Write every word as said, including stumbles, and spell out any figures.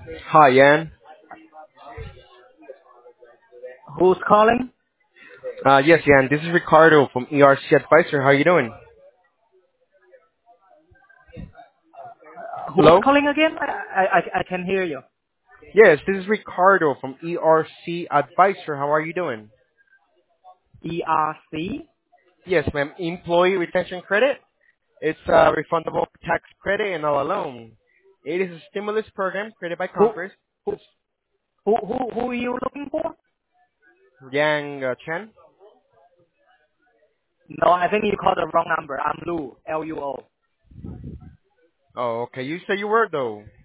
Hi, Yan. Who's calling? Uh, yes, Yan. This is Ricardo from E R C Advisor. How you doing? Uh, who's Hello? calling again? I, I, I I can hear you. Yes, this is Ricardo from E R C Advisor. How are you doing? E R C? Yes, ma'am. Employee retention credit. It's a refundable tax credit and all alone. It is a stimulus program created by Who, Congress. who, who, who, who are you looking for? Yang uh, Chen. No, I think you called the wrong number. I'm Lu, L U O. Oh, okay. You say you were though.